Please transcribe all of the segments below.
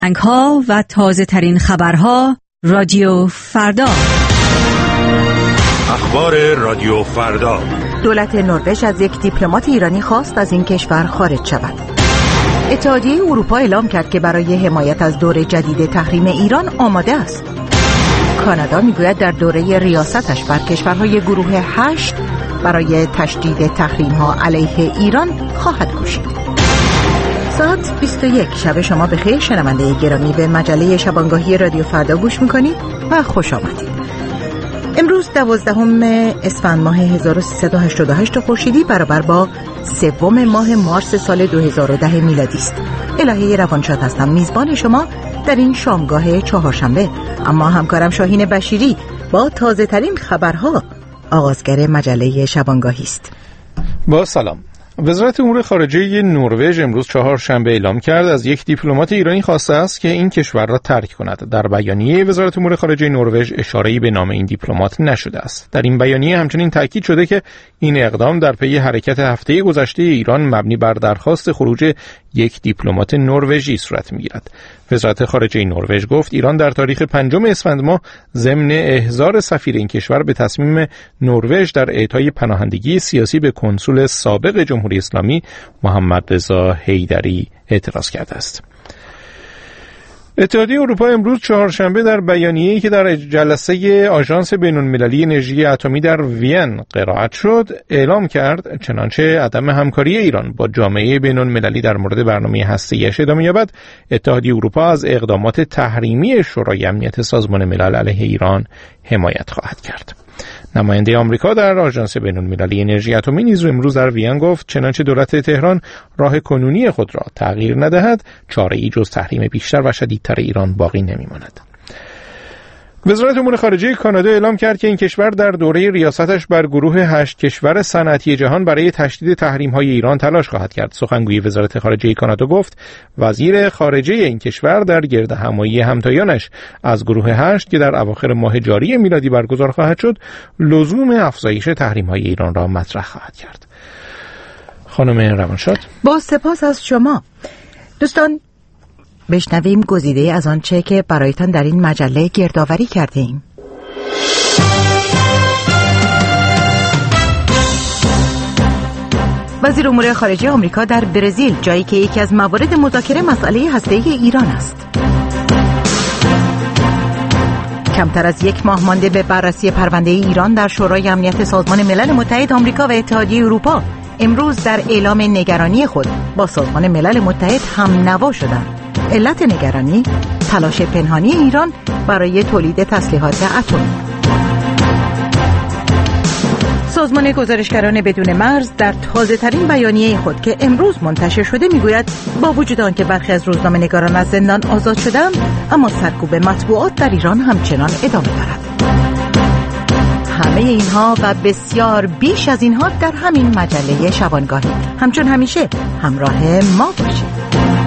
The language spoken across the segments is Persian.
ها و تازه ترین خبرها رادیو فردا. اخبار رادیو فردا. دولت نروژ از یک دیپلمات ایرانی خواست از این کشور خارج شود. اتحادیه اروپا اعلام کرد که برای حمایت از دور جدید تحریم ایران آماده است. کانادا میگوید در دوره ریاستش بر کشورهای گروه 8 برای تشدید تحریم‌ها علیه ایران خواهد کوشید. ساعت 21 شب شما بخیر. شنونده گرامی، به مجله شبانگاهی رادیو فردا گوش میکنید و خوش آمدید. امروز 12 اسفند ماه 1388 خورشیدی برابر با 3 ماه مارس سال 2010 میلادی است. الهه روانشاد هستم، میزبان شما در این شامگاه چهارشنبه. اما همکارم شاهین بشیری با تازه ترین خبرها آغازگر مجله شبانگاهی است. با سلام. وزارت امور خارجه نروژ امروز چهارشنبه اعلام کرد از یک دیپلمات ایرانی خواسته است که این کشور را ترک کند. در بیانیه وزارت امور خارجه نروژ اشاره‌ای به نام این دیپلمات نشده است. در این بیانیه همچنین تاکید شده که این اقدام در پی حرکت هفته گذشته ایران مبنی بر درخواست خروج یک دیپلمات نروژی صورت می‌گیرد. وزارت خارجه نروژ گفت ایران در تاریخ 5 اسفند ماه ضمن احضار سفیر این کشور به تصمیم نروژ در اعطای پناهندگی سیاسی به کنسول سابق جمهوری اسلامی محمد رضا حیدری اعتراض کرده است. اتحادیه اروپا امروز چهارشنبه در بیانیه‌ای که در جلسه آژانس بین‌المللی انرژی اتمی در وین قرائت شد اعلام کرد چنانچه عدم همکاری ایران با جامعه بین‌المللی در مورد برنامه هسته‌ایش ادامه یابد، اتحادیه اروپا از اقدامات تحریمی شورای امنیت سازمان ملل علیه ایران حمایت خواهد کرد. نماینده آمریکا در آژانس بین‌المللی انرژی اتمی نیز امروز در وین گفت چنانچه دولت تهران راه کنونی خود را تغییر ندهد، چاره‌ای جز تحریم بیشتر و شدیدتر ایران باقی نمی‌ماند. وزارت امور خارجه کانادا اعلام کرد که این کشور در دوره ریاستش بر گروه 8 کشور صنعتی جهان برای تشدید تحریم‌های ایران تلاش خواهد کرد. سخنگوی وزارت خارجه کانادا گفت وزیر خارجه این کشور در گردهمایی همتایانش از گروه 8 که در اواخر ماه جاری میلادی برگزار خواهد شد، لزوم افزایش تحریم‌های ایران را مطرح خواهد کرد. خانم روانشاد، با سپاس از شما. دوستان، بشنویم گزیده از آنچه که برایتان در این مجله گردآوری کردیم. وزیر امور خارجه آمریکا در برزیل، جایی که یکی از موارد مذاکره مسئله هسته‌ای ایران است. کمتر از 1 ماه مانده به بررسی پرونده ایران در شورای امنیت سازمان ملل متحد، آمریکا و اتحادیه اروپا امروز در اعلام نگرانی خود با سازمان ملل متحد هم نوا شدند. علت نگرانی تلاش پنهانی ایران برای تولید تسلیحات اتمی. سازمان گزارشگران بدون مرز در تازه ترین بیانیه خود که امروز منتشر شده میگوید با وجود آنکه برخی از روزنامه‌نگاران از زندان آزاد شدند، اما سرکوب مطبوعات در ایران همچنان ادامه دارد. همه اینها و بسیار بیش از اینها در همین مجله شبانگاهی. همچون همیشه همراه ما باشید.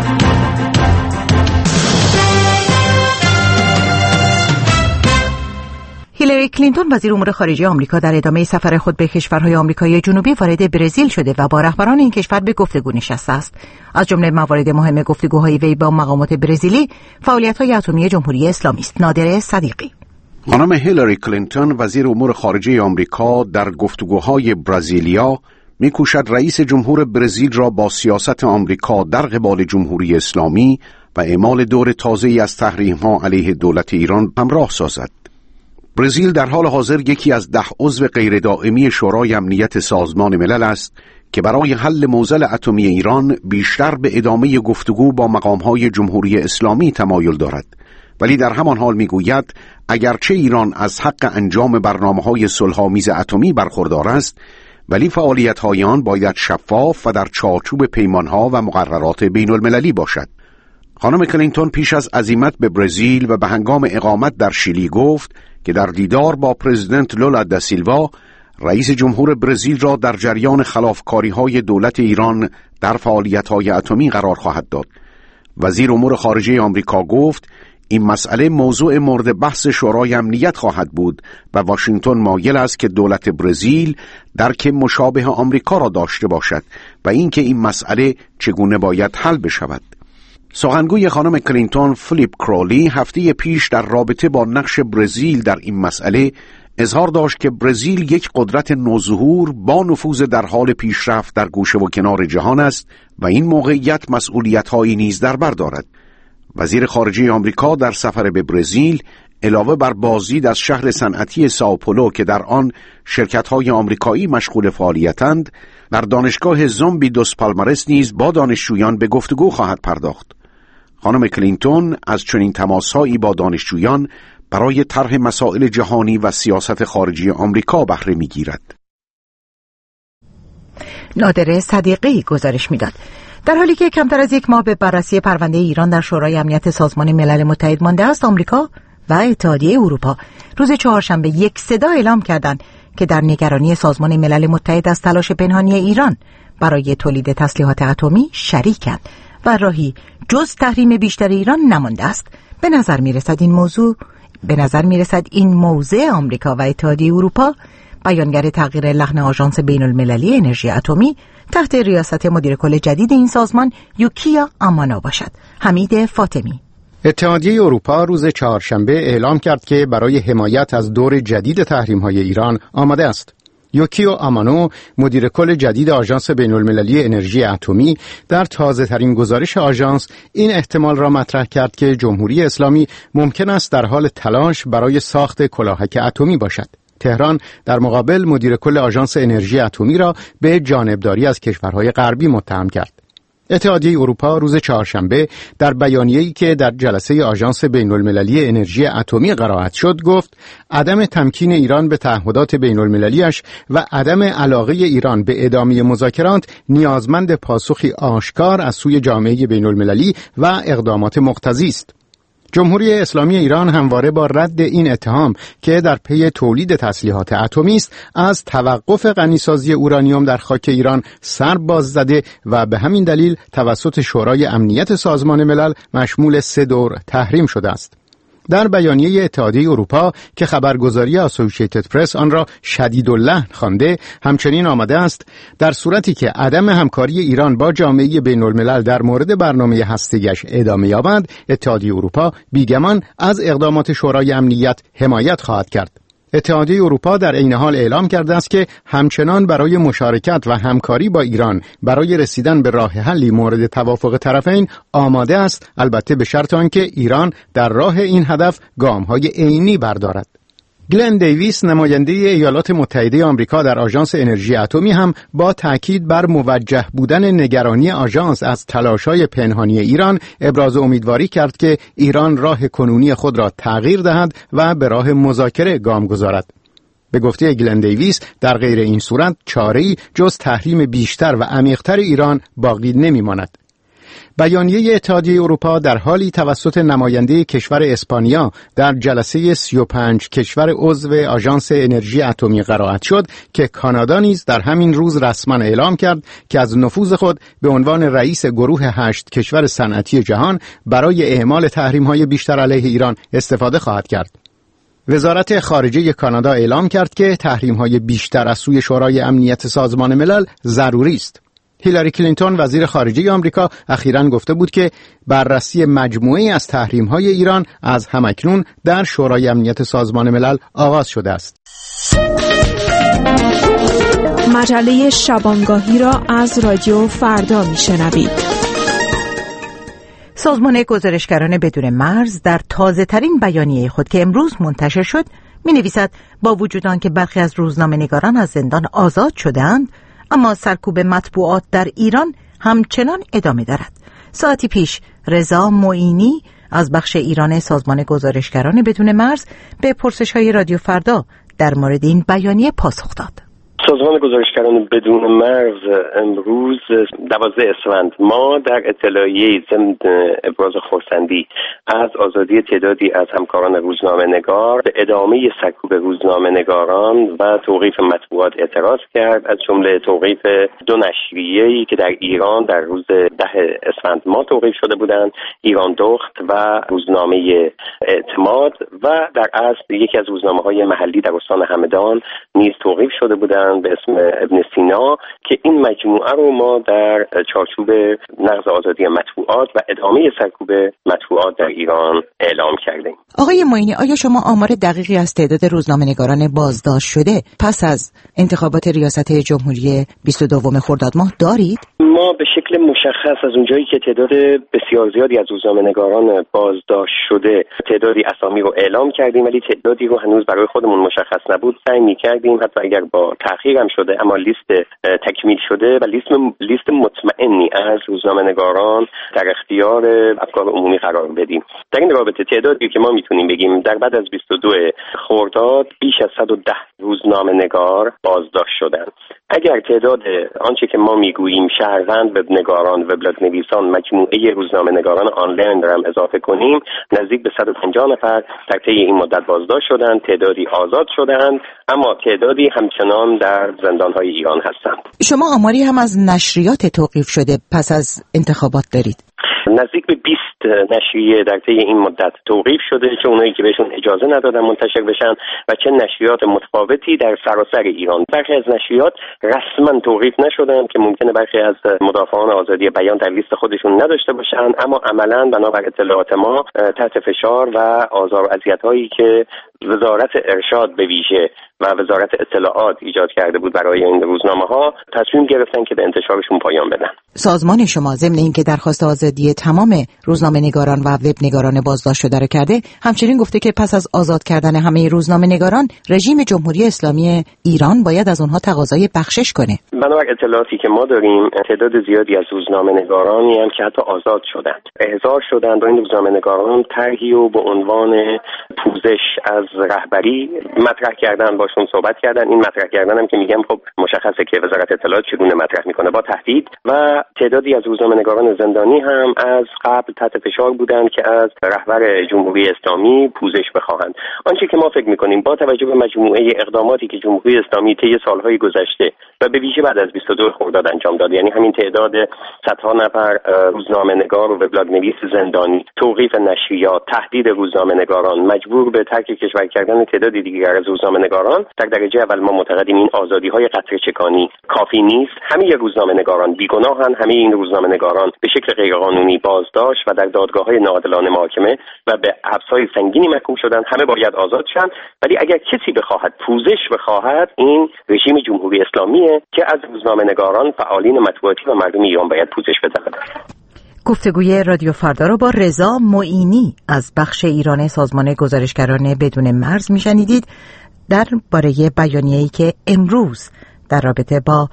هیلاری کلینتون وزیر امور خارجه آمریکا در ادامه سفر خود به کشورهای آمریکای جنوبی وارد برزیل شده و با رهبران این کشور به گفتگو نشسته است. از جمله موارد مهم گفتگوهای وی با مقامات برزیلی فعالیت‌های اتمی جمهوری اسلامی است. نادر صدیقی. خانم هیلاری کلینتون وزیر امور خارجه آمریکا در گفتگوهای برزیلیا می‌کوشد رئیس جمهور برزیل را با سیاست آمریکا در قبال جمهوری اسلامی و اعمال دور تازه‌ای از تحریم‌ها علیه دولت ایران همراه سازد. برزیل در حال حاضر یکی از 10 عضو غیر دائمی شورای امنیت سازمان ملل است که برای حل معضل اتمی ایران بیشتر به ادامه گفتگو با مقام‌های جمهوری اسلامی تمایل دارد، ولی در همان حال میگوید اگرچه ایران از حق انجام برنامه‌های صلح‌آمیز اتمی برخوردار است، ولی فعالیت‌های آن باید شفاف و در چارچوب پیمان‌ها و مقررات بین‌المللی باشد. خانم کلینتون پیش از عزیمت به برزیل و به هنگام اقامت در شیلی گفت که در دیدار با پرزیدنت لولا دا سیلوا رئیس جمهور برزیل را در جریان خلافکاری‌های دولت ایران در فعالیت‌های اتمی قرار خواهد داد. وزیر امور خارجه آمریکا گفت این مسئله موضوع مورد بحث شورای امنیت خواهد بود و واشنگتن مایل است که دولت برزیل درک مشابه آمریکا را داشته باشد و اینکه این مسئله چگونه باید حل بشود. سخنگوی خانم کلینتون فلیپ کرولی هفته پیش در رابطه با نقش برزیل در این مسئله اظهار داشت که برزیل یک قدرت نوظهور با نفوذ در حال پیشرفت در گوشه و کنار جهان است و این موقعیت مسئولیت‌هایی نیز در بر دارد. وزیر خارجه آمریکا در سفر به برزیل علاوه بر بازدید از شهر صنعتی سائوپولو که در آن شرکت‌های آمریکایی مشغول فعالیتند، در دانشگاه زومبی دوس پالمارس نیز با دانشجویان به گفتگو خواهد پرداخت. خانم کلینتون از چنین تماس‌هایی با دانشجویان برای طرح مسائل جهانی و سیاست خارجی آمریکا بهره می‌گیرد. نادر صدیقی گزارش می‌داد. در حالی که کمتر از یک ماه به بررسی پرونده ایران در شورای امنیت سازمان ملل متحد مانده است، آمریکا و اتحادیه اروپا روز چهارشنبه یک صدا اعلام کردند که در نگرانی سازمان ملل متحد از تلاش پنهانی ایران برای تولید تسلیحات اتمی شریکند و راهی جز تحریم بیشتر ایران نمانده است. به نظر میرسد این موضع آمریکا و اتحادیه اروپا بیانگر تغییر لحن آژانس بین‌المللی انرژی اتمی تحت ریاست مدیر کل جدید این سازمان یوکیا آمانو باشد. حمید فاطمی. اتحادیه اروپا روز چهارشنبه اعلام کرد که برای حمایت از دور جدید تحریم‌های ایران آماده است. یوکیو آمانو، مدیر کل جدید آژانس بین‌المللی انرژی اتمی، در تازه‌ترین گزارش آژانس این احتمال را مطرح کرد که جمهوری اسلامی ممکن است در حال تلاش برای ساخت کلاهک اتمی باشد. تهران در مقابل مدیر کل آژانس انرژی اتمی را به جانبداری از کشورهای غربی متهم کرد. اتحادیه اروپا روز چهارشنبه در بیانیه‌ای که در جلسه آژانس بین‌المللی انرژی اتمی قرائت شد گفت عدم تمکین ایران به تعهدات بین‌المللی‌اش و عدم علاقه ایران به ادامه مذاکرات نیازمند پاسخی آشکار از سوی جامعه بین‌المللی و اقدامات مقتضی است. جمهوری اسلامی ایران همواره با رد این اتهام که در پی تولید تسلیحات اتمی است از توقف غنیسازی اورانیوم در خاک ایران سر باز زده و به همین دلیل توسط شورای امنیت سازمان ملل مشمول 3 دور تحریم شده است. در بیانیه اتحادیه اروپا که خبرگزاری اسوسییتد پرس آن را شدیداللحن خوانده، همچنین آمده است در صورتی که عدم همکاری ایران با جامعه بین‌الملل در مورد برنامه هسته‌ایش ادامه یابد، اتحادیه اروپا بیگمان از اقدامات شورای امنیت حمایت خواهد کرد. اتحادیه اروپا در عین حال اعلام کرده است که همچنان برای مشارکت و همکاری با ایران برای رسیدن به راه حلی مورد توافق طرفین آماده است، البته به شرط آنکه ایران در راه این هدف گام‌های عینی بردارد. گلن دیویس، نماینده ایالات متحده آمریکا در آژانس انرژی اتمی، هم با تاکید بر موجه بودن نگرانی آژانس از تلاش‌های پنهانی ایران ابراز امیدواری کرد که ایران راه کنونی خود را تغییر دهد و به راه مذاکره گام گذارد. به گفته گلن دیویس در غیر این صورت چاره‌ای جز تحریم بیشتر و عمیق‌تر ایران باقی نمی‌ماند. بیانیه اتحادیه اروپا در حالی توسط نماینده کشور اسپانیا در جلسه 35 کشور عضو آژانس انرژی اتمی قرائت شد که کانادا نیز در همین روز رسما اعلام کرد که از نفوذ خود به عنوان رئیس گروه 8 کشور صنعتی جهان برای اعمال تحریم‌های بیشتر علیه ایران استفاده خواهد کرد. وزارت خارجه کانادا اعلام کرد که تحریم‌های بیشتر از سوی شورای امنیت سازمان ملل ضروری است. هیلاری کلینتون وزیر خارجه آمریکا اخیراً گفته بود که بررسی مجموعه‌ای از تحریم‌های ایران از همکنون در شورای امنیت سازمان ملل آغاز شده است. مجله شبانگاهی را از رادیو فردا میشنوید. سازمان گزارشگران بدون مرز در تازه‌ترین بیانیه خود که امروز منتشر شد می‌نویسد با وجود آنکه برخی از روزنامه‌نگاران از زندان آزاد شده‌اند، اما سرکوب مطبوعات در ایران همچنان ادامه دارد. ساعتی پیش رضا معینی از بخش ایران سازمان گزارشگران بدون مرز به پرسش‌های رادیو فردا در مورد این بیانیه پاسخ داد. سازمان گزارشگران بدون مرز امروز 12 اسفند ما در اطلاعیه ضمن ابراز خرسندی از آزادی تعدادی از همکاران روزنامه‌نگار به ادامه سرکوب روزنامه‌نگاران و توقیف مطبوعات اعتراض کرد، از جمله توقیف 2 نشریه‌ای که در ایران در روز 10 اسفند ما توقیف شده بودند، ایران دخت و روزنامه اعتماد، و در اصل یکی از روزنامه‌های محلی در استان همدان نیز توقیف شده بودند هستند به اسم ابن سینا که این مجموعه رو ما در چارچوب نقض آزادی مطبوعات و ادامه سرکوب مطبوعات در ایران اعلام کردیم. آقای معینی، آیا شما آمار دقیقی از تعداد روزنامه‌نگاران بازداشت شده پس از انتخابات ریاست جمهوری 22 خرداد ماه دارید؟ ما به شکل مشخص از اونجایی که تعداد بسیار زیادی از روزنامه‌نگاران بازداشت شده تعدادی اسامی رو اعلام کردیم، ولی تعدادی رو هنوز برای خودمون مشخص نبود. سعی می‌کردیم حتی اگر با تأخیر هم شده اما لیست تکمیل شده و لیست مطمئنی از روزنامه‌نگاران در اختیار افکار عمومی قرار بدیم. در این رابطه تعدادی که ما میتونیم بگیم در بعد از 22 خرداد بیش از 110 روزنامه‌نگار بازداشت شدند. اگر تعداد آنچه که ما میگوییم شهروند وبنگاران وبلاگ نویسان مجموعه روزنامه‌نگاران آنلاین را هم اضافه کنیم، نزدیک به 150 نفر در طی این مدت بازداشت شدند. تعدادی آزاد شدند اما تعدادی همچنان در زندان‌های ایران هستند. شما آماری هم از نشریات توقیف شده پس از انتخابات دارید؟ نزدیک به 20 نشریه در طی این مدت توقیف شده، چه اونایی که بهشون اجازه ندادن منتشر بشن و چه نشریات متفاوتی در سراسر ایران. برخی از نشریات رسما توقیف نشدن که ممکنه برخی از مدافعان آزادی بیان در لیست خودشون نداشته باشن، اما عملاً بنابر اطلاعات ما تحت فشار و آزار و اذیت‌هایی که وزارت ارشاد به ویژه و وزارت اطلاعات ایجاد کرده بود برای این روزنامه‌ها تصمیم گرفتن که به انتشارشون پایان بدن. سازمان شما ضمن اینکه درخواست آزادی تمام روزنامه‌نگاران و وبنگاران بازداشت شده را کرده، همچنین گفته که پس از آزاد کردن همه روزنامه‌نگاران رژیم جمهوری اسلامی ایران باید از اونها تقاضای بخشش کنه. بنابر اطلاعاتی که ما داریم تعداد زیادی از روزنامه‌نگارانی هم که حتی آزاد شدند احضار شدند و این روزنامه‌نگاران طرحی رو به عنوان پوزش از رهبری مطرح کردن، باشون صحبت کردن. این مطرح کردن هم که میگم خب مشخصه که وزارت اطلاعات چگونه مطرح میکنه، با تهدید. و تعدادی از روزنامه‌نگاران زندانی هم از قبل تحت فشار بودند که از رهبر جمهوری اسلامی پوزش بخواهند. آنچه که ما فکر میکنیم با توجه به مجموعه اقداماتی که جمهوری اسلامی طی سالهای گذشته و به ویژه بعد از 22 خرداد انجام داد، یعنی همین تعداد صدها نفر روزنامه‌نگار و وبلاگ نویس زندانی، توقیف نشریات، تهدید روزنامه‌نگاران، مجبور به ترک کشور کردن تعدادی دیگر از روزنامه‌نگاران، در درجه اول ما معتقدیم این آزادی‌های قطره‌چکانی کافی نیست. همه روزنامه‌نگاران بیگناهند، همه این روزنامه‌نگاران به شکل غیرقانونی بازداشت و در دادگاه‌های ناعادلانه محاکمه و به حبس‌های سنگینی محکوم شدند. همه باید آزاد شوند، ولی اگر کسی بخواهد پوزش بخواهد، این رژیم جمهوری اسلامیه که از روزنامه‌نگاران، فعالین مطبوعاتی و مردم ایران باید پوزش بدهد. گفتگوی رادیو فردا را با رضا معینی از بخش ایران سازمان گزارشگران بدون مرز میشنیدید درباره بیانیه‌ای که امروز در رابطه با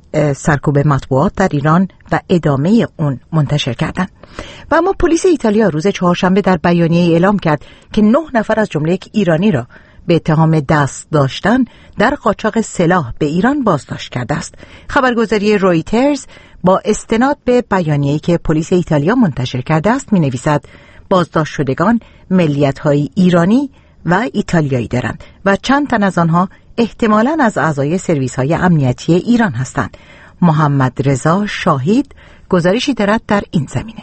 سرکوب مطبوعات در ایران و ادامه اون منتشر کردند. و اما پلیس ایتالیا روز چهارشنبه در بیانیه اعلام کرد که 9 نفر از جمله یک ایرانی را به اتهام دست داشتن در قاچاق سلاح به ایران بازداشت کرده است. خبرگزاری رویترز با استناد به بیانیه‌ای که پلیس ایتالیا منتشر کرده است می‌نویسد بازداشت شدگان ملیت‌های ایرانی و ایتالیایی دارند و چند تن از آنها احتمالاً از اعضای سرویس‌های امنیتی ایران هستند. محمد رضا شاهید گزارشی دارد در این زمینه.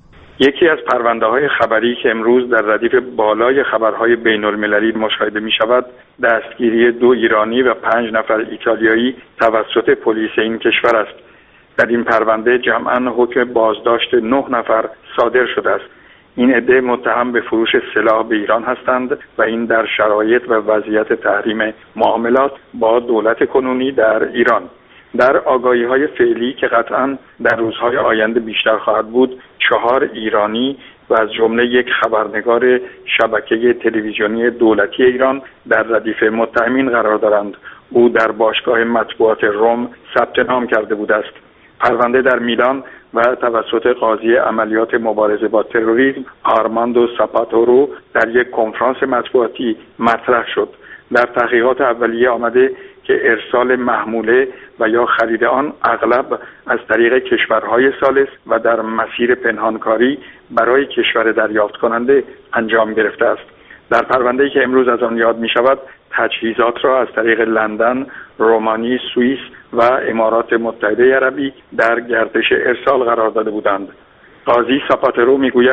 یکی از پرونده‌های خبری که امروز در ردیف بالای خبرهای بین‌المللی مشاهده می‌شود، دستگیری 2 ایرانی و 5 نفر ایتالیایی توسط پلیس این کشور است. در این پرونده جمعاً حکم بازداشت 9 نفر صادر شده است. این عده متهم به فروش سلاح به ایران هستند و این در شرایط و وضعیت تحریم معاملات با دولت کنونی در ایران. در آگاهی‌های فعلی که قطعاً در روزهای آینده بیشتر خواهد بود، 4 ایرانی و از جمله یک خبرنگار شبکه تلویزیونی دولتی ایران در ردیف متهمین قرار دارند. او در باشگاه مطبوعات روم ثبت نام کرده بوده است. پرونده در میلان و توسط قاضی عملیات مبارزه با تروریسم آرماندو ساپاتورو در یک کنفرانس مطبوعاتی مطرح شد. در تحقیقات اولیه آمده که ارسال محموله و یا خرید آن اغلب از طریق کشورهای ثالث و در مسیر پنهانکاری برای کشور دریافت کننده انجام گرفته است. در پرونده‌ای که امروز از آن یاد می شود، تجهیزات را از طریق لندن، رومانی، سوئیس و امارات متحده عربی در گردش ارسال قرار داده بودند. قاضی ساپاترو میگوید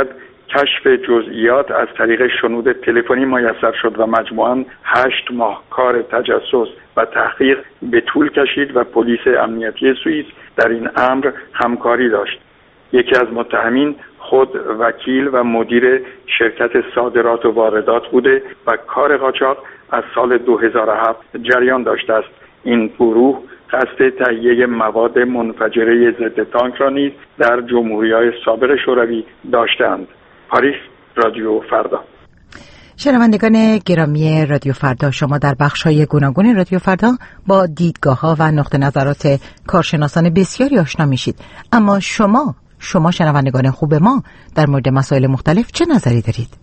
کشف جزئیات از طریق شنود تلفنی میسر شد و مجموعاً 8 ماه کار تجسس و تحقیق به طول کشید و پلیس امنیتی سوئیس در این امر همکاری داشت. یکی از متهمین خود وکیل و مدیر شرکت صادرات و واردات بوده و کار قاچاق از سال 2007 جریان داشته است. این گروه قصد تهیه مواد منفجره ضد تانک را نیز در جمهوری‌های سابق شوروی داشتند. پاریس، رادیو فردا. شنوندگان گرامی رادیو فردا، شما در بخش‌های گوناگون رادیو فردا با دیدگاه‌ها و نقطه نظرات کارشناسان بسیاری آشنا میشید. اما شما شنوندگان خوب ما در مورد مسائل مختلف چه نظری دارید؟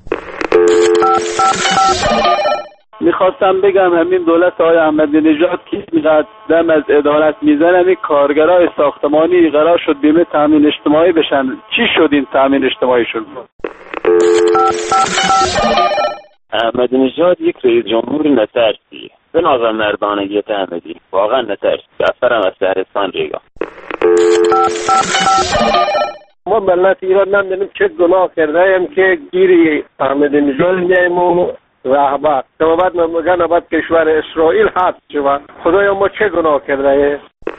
میخواستم بگم همین دولت آقای احمدی نژاد که اینقدر دم از عدالت میزنه، همین کارگرای ساختمانی قرار شد بیمه تامین اجتماعی بشن. چی شد این تامین اجتماعی شد؟ احمدی نژاد یک رئیس جمهور نترسی، به نظر مردانگیت احمدی واقعا نترسی. دفترم از شهرستان ریگا. ما ملت ایران نمیدونیم چه گناه کردیم که گیری احمدی نژاد میایم و رهبر که بعد میگن بعد کشور اسرائیل حذف شود. خدایا ما چه گناه کردیم؟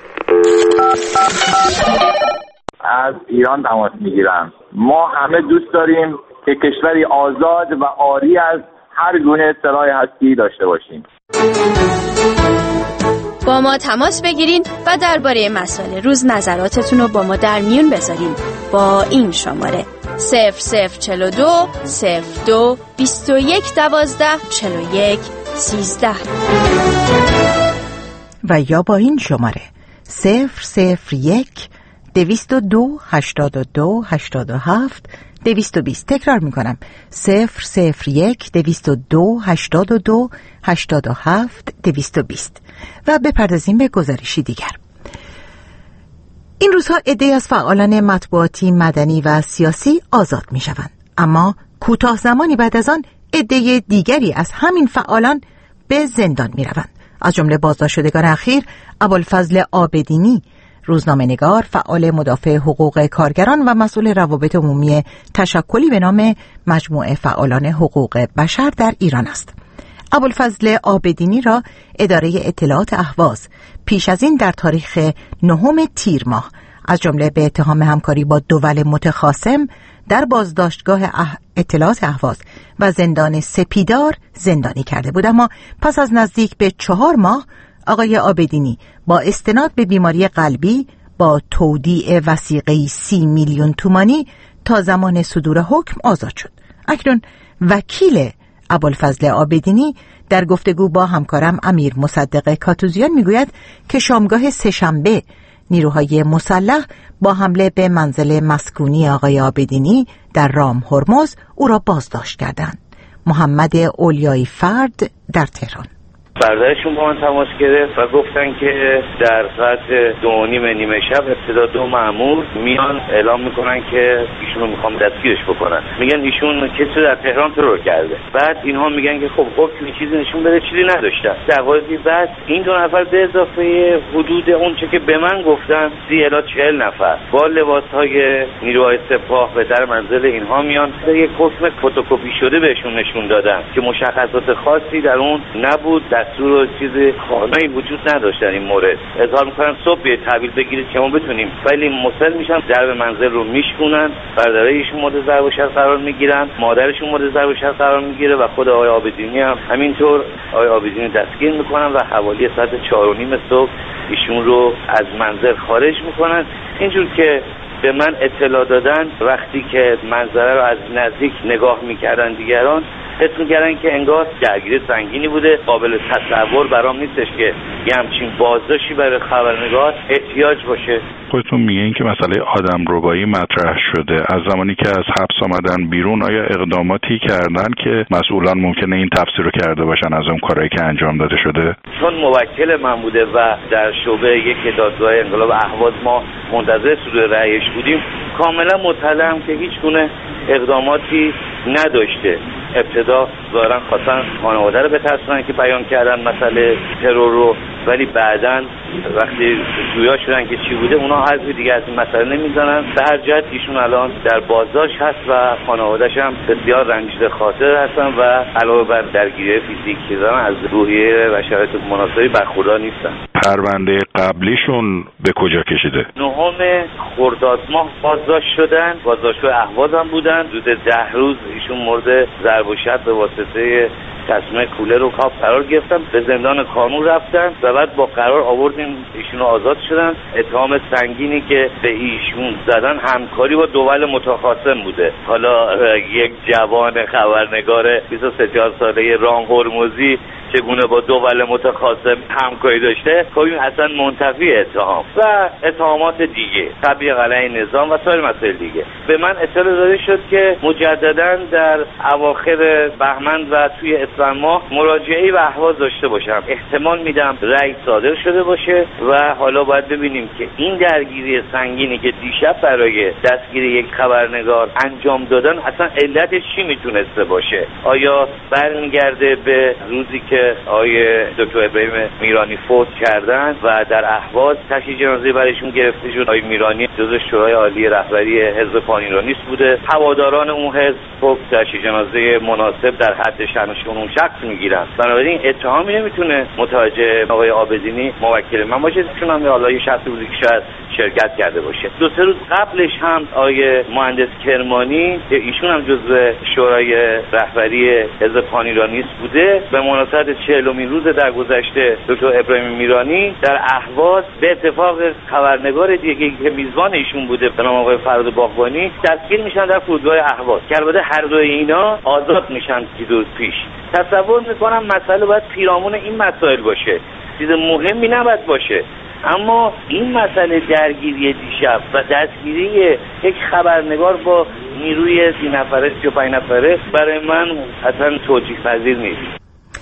از ایران تماس میگیرم. ما همه دوست داریم که کشوری آزاد و عاری از هر گونه سلاح هستی داشته باشیم. با ما تماس بگیرین و درباره مسائل روز نظراتتون رو با ما در میون بذارین با این شماره 0042 02 21 12 41 13 و یا با این شماره 001 202 82 87 220. تکرار میکنم 001 202 82 87 220. و بپردازیم به گزارشی دیگر. این روزها عده‌ای از فعالان مطبوعاتی، مدنی و سیاسی آزاد میشوند، اما کوتاه زمانی بعد از آن عده دیگری از همین فعالان به زندان میروند. از جمله بازداشت شدگان اخیر ابوالفضل عابدینی، روزنامه‌نگار، فعال مدافع حقوق کارگران و مسئول روابط عمومی تشکلی به نام مجموعه فعالان حقوق بشر در ایران است. ابوالفضل عابدینی را اداره اطلاعات اهواز پیش از این در تاریخ 9 تیر ماه از جمله به اتهام همکاری با دول متخاصم در بازداشتگاه اطلاعات اهواز و زندان سپیدار زندانی کرده بود، اما پس از نزدیک به 4 ماه آقای عابدینی با استناد به بیماری قلبی با تودیع وثیقه‌ای 30 میلیون تومانی تا زمان صدور حکم آزاد شد. اکنون وکیل ابوالفضل عابدینی در گفتگو با همکارم امیر مصدق کاتوزیان میگوید که شامگاه سه‌شنبه نیروهای مسلح با حمله به منزل مسکونی آقای عابدینی در رام هرمز او را بازداشت کردند. محمد اولیایی فرد در تهران. برادرشون با من تماس گرفت و گفتن که در ساعت 2:30 نیمه شب ابتدا 2 مأمور میان اعلام میکنن که ایشونو میخوام دستگیرش بکنن. میگن ایشون کسی در تهران ترور کرده. بعد اینها میگن که خب چیزی نشون بده، چیزی نداشتن. در واقع بعد این 2 نفر به اضافه حدود اون چه که به من گفتن 30 الی 40 نفر با لباسهای نیروهای سپاه به در منزل اینها میان. یک حکم فتوکپی شده بهشون نشون دادن که مشخصات خاصی در اون نبود، دستور و چیز خانه‌ای وجود نداشت. در این مورد اظهار می‌کنن صبح به تحویل بگیرید که ما بتونیم، ولی مصل میشن درب منزل رو میشکونن، برادرایشون مورد ضرب و شر قرار میگیرن، مادرشون مورد ضرب و شر قرار میگیره و خود آقای عابدینی هم همینطور. آقای عابدینی دستگیر میکنن و حوالی ساعت 4:30 صبح ایشون رو از منزل خارج میکنن. اینجور که به من اطلاع دادن، وقتی که منظره رو از نزدیک نگاه میکردن دیگران حس میکردن که انگار درگیری سنگینی بوده. قابل تصور برام نیستش که یه همچین بازداشتی برای خبرنگار احتیاج باشه. خودتون میگین که مسئله آدمربایی مطرح شده. از زمانی که از حبس آمدن بیرون آیا اقداماتی کردن که مسئولان ممکنه این تفسیر رو کرده باشن از اون کارهایی که انجام داده شده؟ چون موکل من بوده و در شعبه یک دادگاه انقلاب اهواز ما منتظر صدور رأیش بودیم، کاملا مطلعم که هیچ گونه اقداماتی نداشته. ابتدا ظاهرا خواستن خانواده رو بترسونن که بیان کردن مسئله ترور رو، ولی بعداً وقتی جویا شدن که چی بوده اونا حرفی دیگه از این مسئله نمیزنن. به هر جهت ایشون الان در بازداشت هست و خانواده‌اش هم بسیار رنجیده خاطر هستن و علاوه بر درگیری فیزیکی دارن از روحیه و شرایط مناسبی برخوردار نیستن. پرونده قبلیشون به کجا کشیده؟ 9 خرداد ماه بازداشت شدن، بازداشتگاه اهواز هم بودن. حدود 10 روز ایشون مورد ضرب و شتم به واسطه تصمیم کولر و کاپ قرار گرفتن، به زندان کانون رفتن و بعد با قرار آوردیم ایشون آزاد شدن. اتهام سنگینی که به ایشون زدن همکاری با دول متخاصم بوده. حالا یک جوان خبرنگار 23 ساله رام هرمزی چگونه با دول متخاصم همکاری داشته، خب این اصلا منتفی اتهام و اتهامات دیگه تبلیغ علیه نظام و سایر مسائل دیگه. به من اطلاع داده شد که مجددا در اواخر بهمن و توی اسفند ماه مراجعه‌ای به اهواز داشته باشم. احتمال میدم رأی صادر شده باشه و حالا باید ببینیم که این درگیری سنگینی که دیشب برای دستگیری یک خبرنگار انجام دادن اصلا علتش چی میتونسته باشه. آیا برمیگرده به روزی که آقای دکتر ابراهیم میرانی فوت کردن و در اهواز تشییع جنازه برایشون گرفته شد؟ آقای میرانی جزو شورای عالی رهبری حزب پانیرانیست بوده. هواداران اون حزب فوت تشییع جنازه مناسب در حد شأنشون اون شخص میگیرن. بنابراین اتهامی نمیتونه متوجه آقای عابدینی موکل من باشه، چون هم حالا یه شخصی بوده که شاید شرکت کرده باشه. 2-3 روز قبلش هم آقای مهندس کرمانی که ایشون هم جزو شورای رهبری حزب پانیرانیست بوده، به مناسبت 40مین روز درگذشته دکتر ابراهیم میرانی در اهواز به اتفاق خبرنگار دیگه که میزبان ایشون بوده به نام آقای فراد باغبانی دستگیر میشن در فرودگاه اهواز که البته هر دوی اینا آزاد میشن 2 روز پیش. تصور میکنم مسئله باید پیرامون این مسائل باشه، چیز مهمی نباید باشه. اما این مسئله درگیری دیشب و دستگیری یک خبرنگار با نیروی 30 نفره 35 نفره برای من اصلا توجیه پذیر نیست.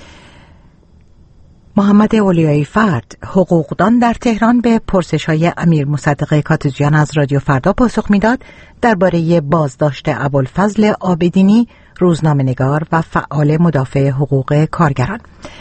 محمد اولیایی فرد، حقوقدان در تهران، به پرسش‌های امیر مصدق کاتوزیان از رادیو فردا پاسخ میداد درباره بازداشت ابوالفضل عابدینی، روزنامه‌نگار و فعال مدافع حقوق کارگران.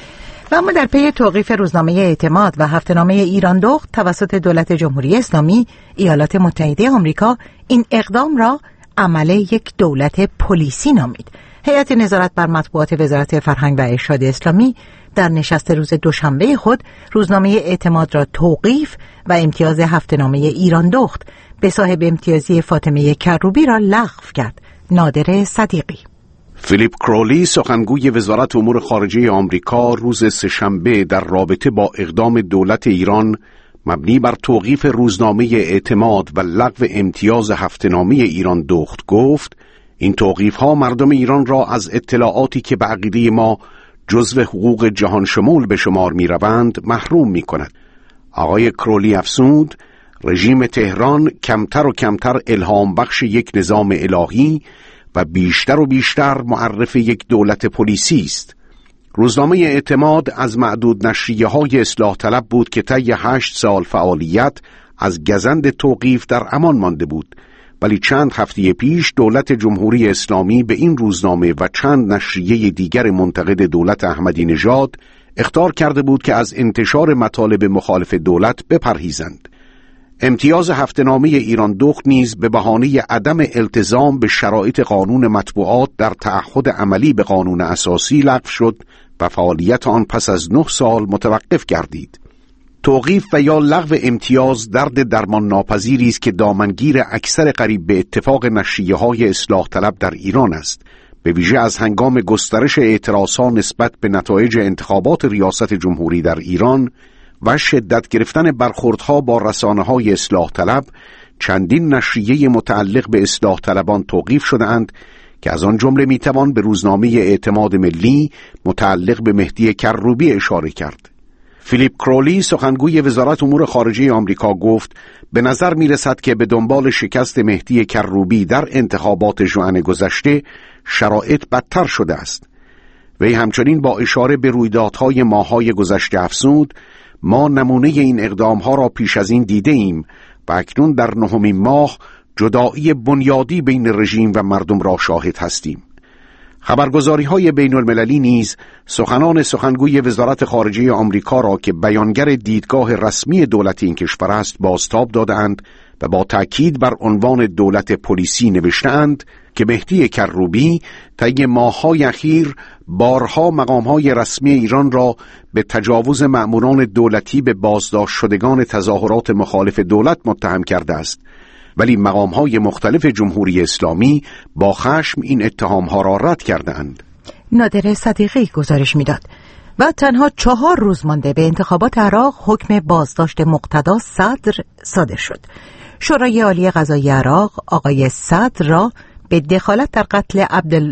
و اما در پی توقیف روزنامه اعتماد و هفته‌نامه ایران دخت توسط دولت جمهوری اسلامی، ایالات متحده آمریکا این اقدام را عمل یک دولت پلیسی نامید. هیئت نظارت بر مطبوعات وزارت فرهنگ و ارشاد اسلامی در نشست روز دوشنبه خود روزنامه اعتماد را توقیف و امتیاز هفته‌نامه ایران دخت به صاحب امتیازی فاطمه کروبی را لغو کرد. نادر صدیقی. فیلیپ کرولی، سخنگوی وزارت امور خارجه آمریکا، روز سه‌شنبه در رابطه با اقدام دولت ایران مبنی بر توقیف روزنامه اعتماد و لغو امتیاز هفته‌نامه ایران دخت گفت: این توقیف‌ها مردم ایران را از اطلاعاتی که به عقیده ما جزو حقوق جهان شمول به شمار می‌روند محروم می‌کند. آقای کرولی افزود: رژیم تهران کمتر و کمتر الهام بخش یک نظام الهی و بیشتر و بیشتر معرف یک دولت پلیسی است. روزنامه اعتماد از معدود نشریه‌های اصلاح طلب بود که طی 8 سال فعالیت از گزند توقیف در امان مانده بود، ولی چند هفته پیش دولت جمهوری اسلامی به این روزنامه و چند نشریه دیگر منتقد دولت احمدی نژاد اخطار کرده بود که از انتشار مطالب مخالف دولت بپرهیزند. امتیاز هفته‌نامه ایران دخت نیز به بهانه عدم التزام به شرایط قانون مطبوعات در تعهد عملی به قانون اساسی لغو شد و فعالیت آن پس از 9 سال متوقف گردید. توقیف و یا لغو امتیاز درد درمان ناپذیری است که دامنگیر اکثر قریب به اتفاق نشریه‌های اصلاح طلب در ایران است، به ویژه از هنگام گسترش اعتراضها نسبت به نتایج انتخابات ریاست جمهوری در ایران و شدت گرفتن برخوردها با رسانه‌های اصلاح طلب. چندین نشریه متعلق به اصلاح طلبان توقیف شده‌اند که از آن جمله میتوان به روزنامه اعتماد ملی متعلق به مهدی کروبی اشاره کرد. فیلیپ کرولی، سخنگوی وزارت امور خارجه آمریکا، گفت: به نظر میرسد که به دنبال شکست مهدی کروبی در انتخابات ژوئن گذشته شرایط بدتر شده است. وی همچنین با اشاره به رویدادهای ماه‌های گذشته افزود: ما نمونه این اقدامها را پیش از این دیده ایم و اکنون در 9مین ماه جدایی بنیادی بین رژیم و مردم را شاهد هستیم. خبرگزاری‌های بین‌المللی نیز سخنگوی وزارت خارجه آمریکا را که بیانگر دیدگاه رسمی دولت این کشور است بازتاب دادند و با تأکید بر عنوان دولت پلیسی نوشتند که مهدی کروبی طی ماه‌های اخیر بارها مقام‌های رسمی ایران را به تجاوز مأموران دولتی به بازداشت شدگان تظاهرات مخالف دولت متهم کرده است، ولی مقام‌های مختلف جمهوری اسلامی با خشم این اتهام‌ها را رد کردند. نادر صدیقی گزارش می‌داد. و تنها 4 روز مانده به انتخابات عراق حکم بازداشت مقتدا صدر صادر شد. شورای عالی قضایی عراق آقای صدر را به دخالت در قتل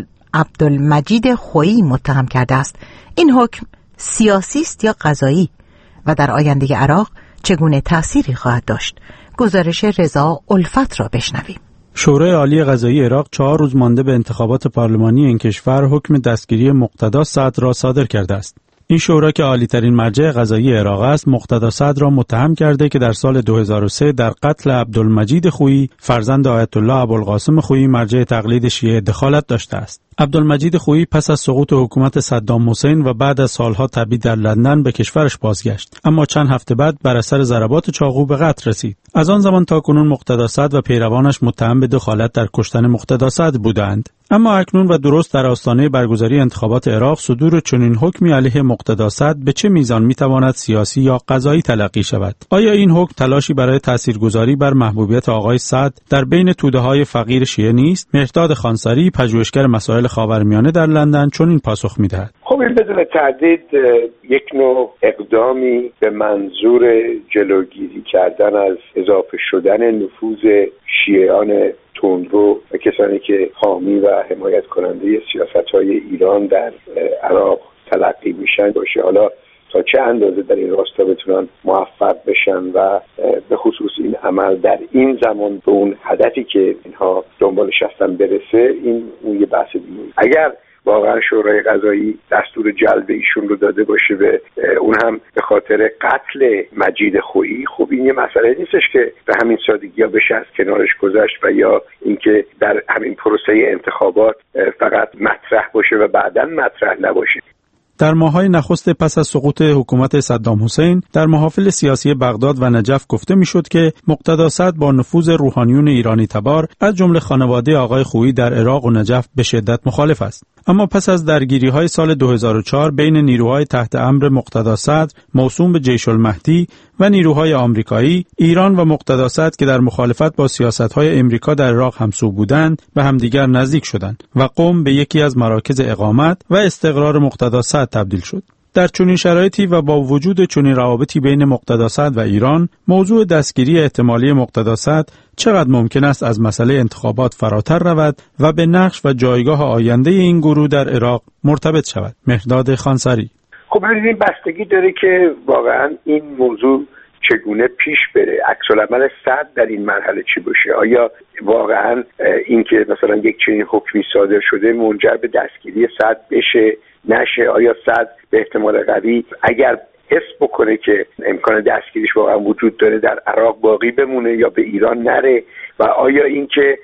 عبدالمجید خویی متهم کرده است. این حکم سیاسی است یا قضایی و در آینده عراق چگونه تأثیری خواهد داشت؟ گزارش رضا الفت را بشنویم. شورای عالی قضایی عراق 4 روز مانده به انتخابات پارلمانی این کشور حکم دستگیری مقتدا صدر را صادر کرده است. این شورا که عالی‌ترین مرجع قضایی عراق است، مقتدا صدر را متهم کرده که در سال 2003 در قتل عبدالمجید خویی فرزند آیت الله ابوالقاسم خویی مرجع تقلید شیعه دخالت داشته است. عبدالمجید خویی پس از سقوط حکومت صدام حسین و بعد از سالها تبعید در لندن به کشورش بازگشت، اما چند هفته بعد بر اثر ضربات چاقو به قتل رسید. از آن زمان تا کنون مقتدا صدر و پیروانش متهم به دخالت در کشتن مقتدا صدر بودند. اما اکنون و درست در آستانه برگزاری انتخابات عراق، صدور چنین حکمی علیه مقتدا صدر به چه میزان میتواند سیاسی یا قضایی تلقی شود؟ آیا این حکم تلاشی برای تاثیرگذاری بر محبوبیت آقای صدر در بین توده‌های فقیر شیعه نیست؟ مهرداد خانساری، پژوهشگر مسائل خاورمیانه در لندن، چنین پاسخ می‌دهد. خب این بدون تردید یک نوع اقدامی به منظور جلوگیری کردن از اضافه شدن نفوذ شیعیان تندرو و کسانی که حامی و حمایت کننده سیاست‌های ایران در عراق تلقی میشن باشه. حالا تا چه اندازه در این راستا بتونن موفق بشن و به خصوص این عمل در این زمان به اون هدفی که اینها دنبالش هستن برسه، این اون یه بحث دیگه. اگر واقعا شورای قضایی دستور جلب ایشون رو داده باشه به اون هم به خاطر قتل مجید خویی، خب این یه مسئله نیستش که به همین سادگی ها بشه از کنارش گذشت و یا اینکه در همین پروسه انتخابات فقط مطرح باشه و بعداً مطرح نباشه. در ماه‌های نخست پس از سقوط حکومت صدام حسین در محافل سیاسی بغداد و نجف گفته میشد که مقتدا صدر با نفوذ روحانیون ایرانی تبار از جمله خانواده آقای خویی در عراق و نجف به شدت مخالف است. اما پس از درگیری‌های سال 2004 بین نیروهای تحت امر مقتدا صدر موسوم به جیش المهدی و نیروهای آمریکایی، ایران و مقتدا صدر که در مخالفت با سیاست‌های امریکا در عراق همسو بودند به همدیگر نزدیک شدند و قم به یکی از مراکز اقامت و استقرار مقتدا صدر تبدیل شد. در چنین شرایطی و با وجود چنین روابطی بین مقتدا صدر و ایران، موضوع دستگیری احتمالی مقتدا صدر چقدر ممکن است از مسئله انتخابات فراتر رود و به نقش و جایگاه آینده این گروه در عراق مرتبط شود؟ مهرداد خانساری: خب این بستگی داره که واقعا این موضوع چگونه پیش بره، عکس العمل صدر در این مرحله چی باشه. آیا واقعا این که مثلا یک چنین حکمی صادر شده منجر به دستگیری صدر بشه نشه؟ آیا صدر به احتمال قوی اگر حس بکنه که امکان دستگیریش واقعا وجود داره در عراق باقی بمونه یا به ایران نره؟ و آیا این که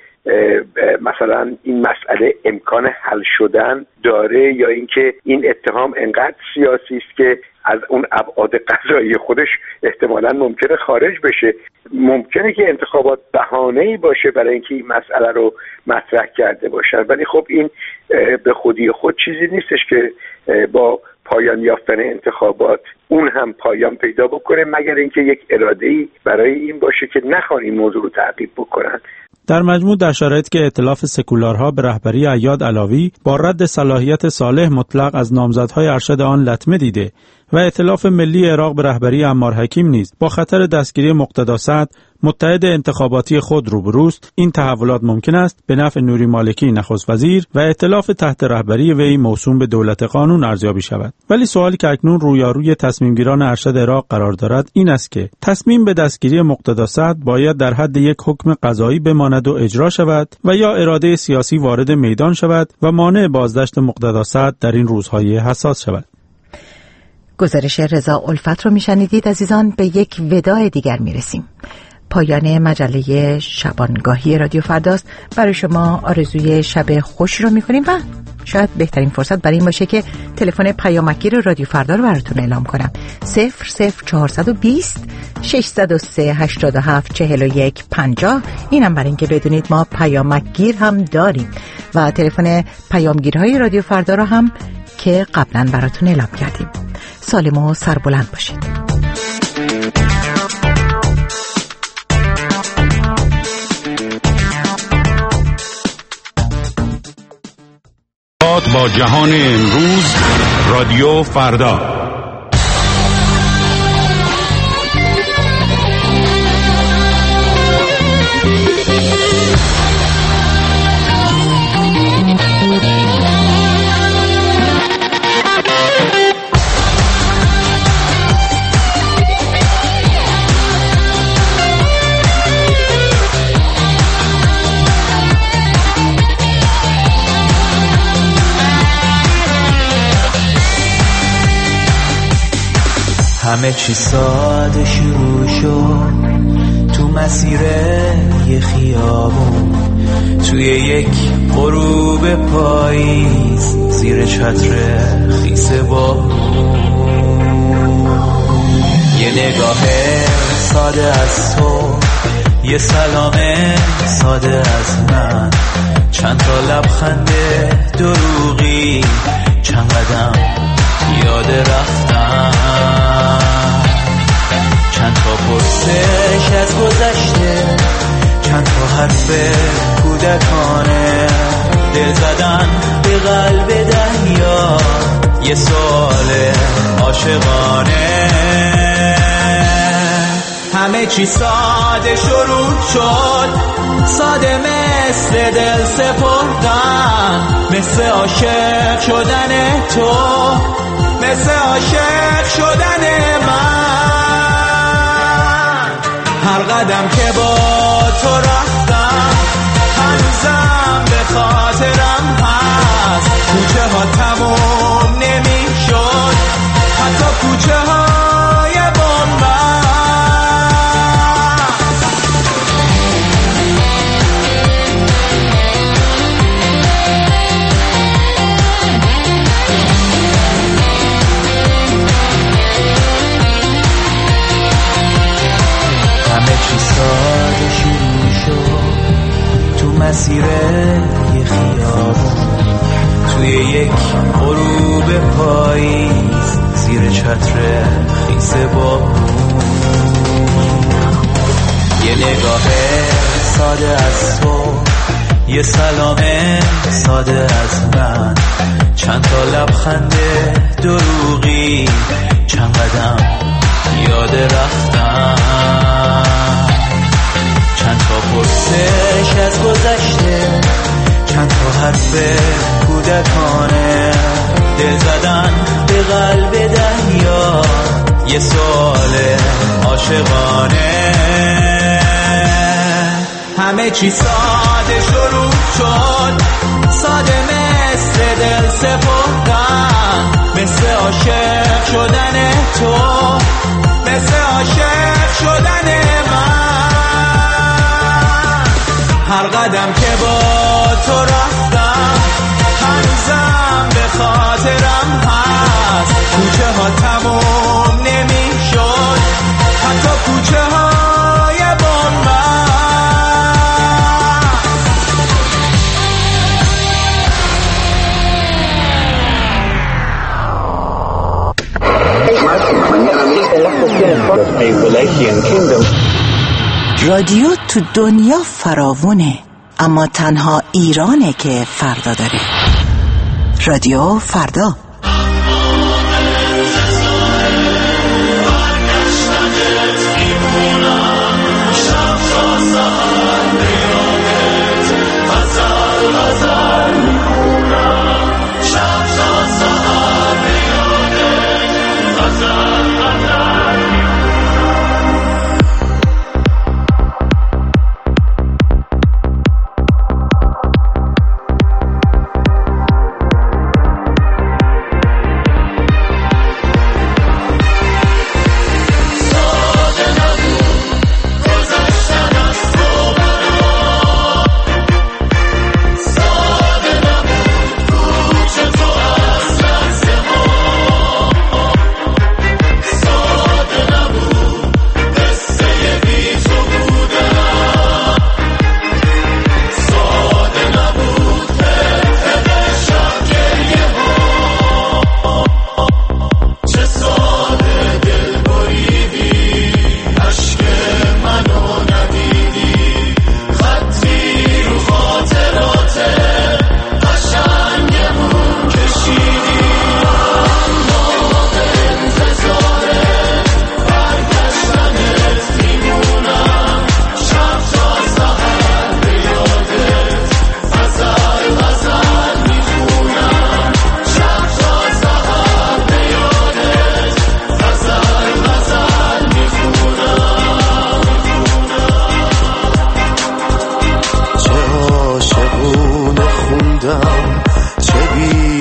مثلا این مسئله امکان حل شدن داره یا اینکه این اتهام انقدر سیاسی است که از اون ابعاد قضایی خودش احتمالاً ممکنه خارج بشه؟ ممکنه که انتخابات بهانه‌ای باشه برای اینکه این مسئله رو مطرح کرده باشن، ولی خب این به خودی خود چیزی نیستش که با پایان یافتن انتخابات اون هم پایان پیدا بکنه، مگر اینکه یک اراده‌ای برای این باشه که نخوان این موضوع رو تعقیب بکنن. در مجموع در شرایطی که ائتلاف سکولارها به رهبری عیاد علاوی با رد صلاحیت صالح مطلق از نامزدهای ارشد آن لطمه دیده و ائتلاف ملی عراق به رهبری عمار حکیم نیز با خطر دستگیری مقتدا صدر متحد انتخاباتی خود روبروست، این تحولات ممکن است به نفع نوری مالکی نخست وزیر و ائتلاف تحت رهبری وی موسوم به دولت قانون ارزیابی شود. ولی سوالی که اکنون رویاروی تصمیمگیران ارشد عراق قرار دارد این است که تصمیم به دستگیری مقتدا صدر باید در حد یک حکم قضایی بماند و اجرا شود و یا اراده سیاسی وارد میدان شود و مانع بازداشت مقتدا صدر در این روزهای حساس شود. گزارش رضا الفت رو میشنیدید. عزیزان، به یک وداع دیگر میرسیم. پایان مجله شبانگاهی رادیو فرداست. برای شما آرزوی شب خوش رو میکنیم و شاید بهترین فرصت برای این باشه که تلفن پیامگیر رادیو فردا رو براتون اعلام کنم. 00420 603 87 41 50. اینم برای اینکه بدونید ما پیامگیر هم داریم و تلفن پیامگیرهای رادیو فردا رو هم که قبلا براتون اعلام کردیم. سالم و سربلند باشید. با جهان امروز رادیو فردا. همه چی ساده شروع شد تو مسیر یه خیابون، توی یک غروب پاییز زیر چتر خیس بارون. یه نگاه ساده از تو، یه سلام ساده از من، چند تا لبخند دروغی، چند قدم یاد رفتم، چند تا پرسش از گذشته، چند تا حرف کودکانه، دل زدن به قلب دریا، یه سوال عاشقانه. همه چی ساده شروع شد، ساده مثل دل سپردن، مثل عاشق شدن تو، مثل عاشق شدن من. هر قدم که با تو رفتم هنوزم به خاطرم هست، کوچه ها تموم نمی شد، حتی کوچه های بنبست. ساده شروع شد تو مسیر یه خیابون، توی یک غروب پاییز زیر چتر خیس بارون. یه نگاه ساده از تو، یه سلام ساده از من، چند تا لبخند دروغی، چند قدم یاد رفتم، چند تا پرسش از گذشته، چند تا حرف کودکانه، دل زدن به قلب دریا، یه سوال عاشقانه. همه چی ساده شروع شد، ساده مثل دل سپردن، مثل عاشق شدن تو، مثل عاشق شدن من. هر قدم که با تو رفتم هنوزم به خاطرم هست، کوچه ها تموم نمی شد، حتی کوچه های بنبست. رادیو تو دنیا فراوونه، اما تنها ایرانه که فردا داره. رادیو فردا.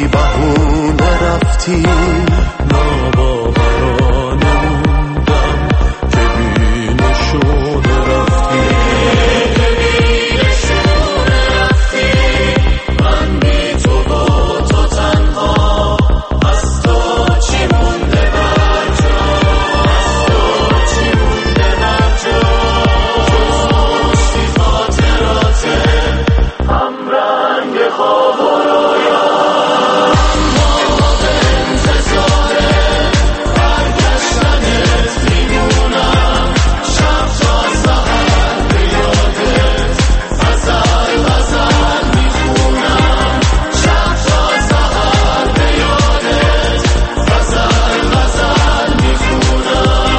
بی بهونه رفتی ناباورانه موندم که بی نشونه رفتی من بی تو با تو تنها از تو چی مونده بر جا از تو چی مونده بر جا جز مشتی خاطرات همرنگ خواب و رویا اما به انتظار برگشتنت میمونم شب تا سحر به یادت غزل غزل میخونم شب تا سحر به یادت غزل غزل میخونم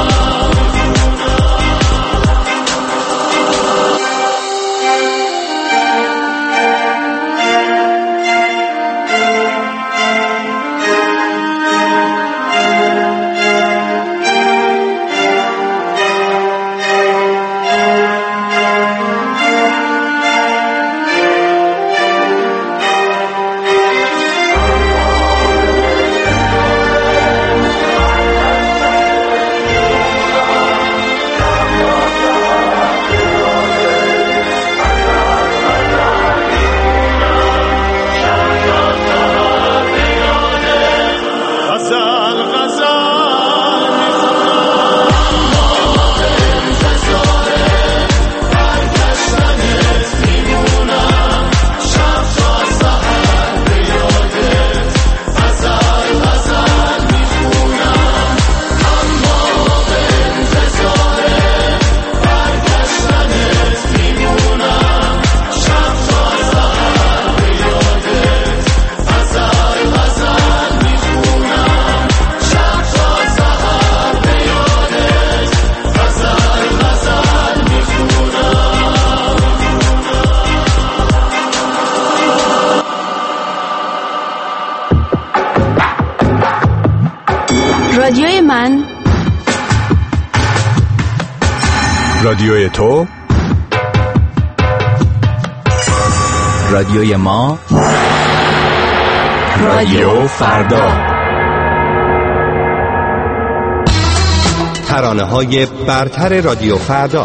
غزل غزل میخونم اما به انتظار برگشتنت میمونم شب تا سحر به یادت غزل غزل میخونم اما به انتظار برگشتنت میمونم شب تا سحر به یادت غزل غزل میخونم شب تا سحر به یادت غزل غزل میخونم رادیوی من، رادیوی تو، رادیوی ما، رادیو فردا. ترانه‌های برتر رادیو فردا.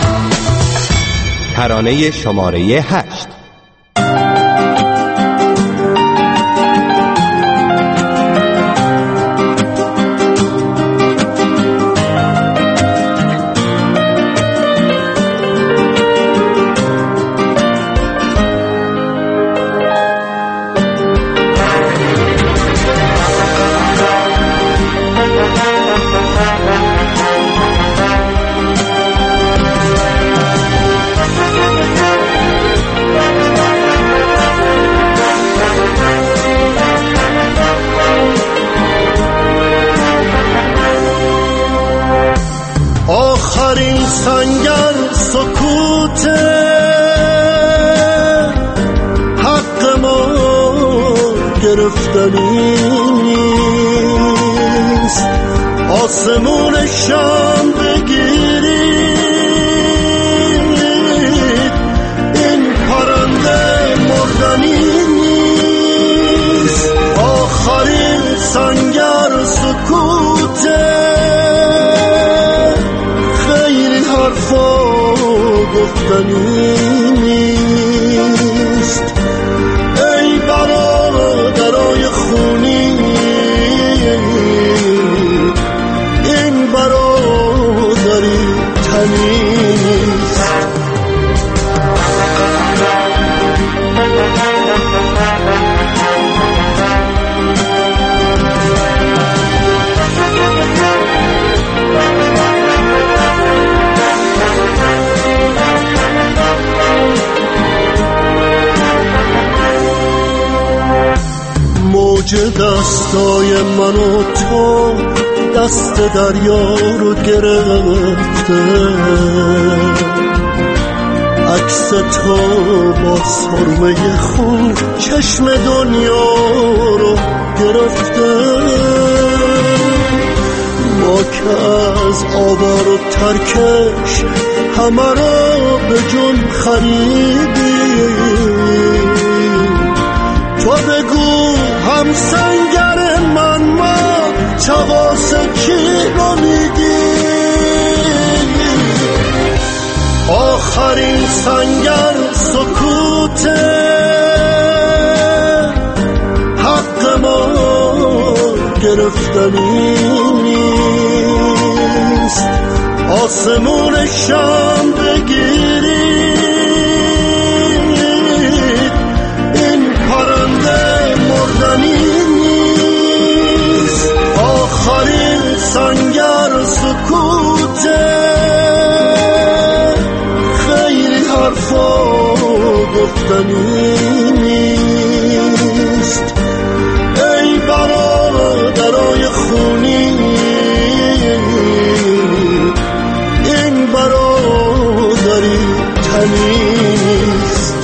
ترانه شماره 8. آخرین سنگر سکوت حق ما گرفتنی نیست آسمون شام بگیرید این پرنده مردنی نیست آخرین سنگر سکوت حرفا گفتنی نیست ای برادرای خونی این برادری تنی نیست موج دستای من و تو دست دریا رو گرفته عکس تو با سرمه خون چشم دنیا رو گرفته ما که از آوار و ترکش همه رو به جون خریدیم تو بگو همسنگر من ما چواس کی رو میگی؟ آخرین سنگر سکوته، حق ما گرفتنی نیست. آسمون شام بگیرید، این پرنده مردنی نیست. آخرین سنگر سکوته، خیلی حرفا گفتنی نیست. ای برادرای خونی، این برادری تنیست.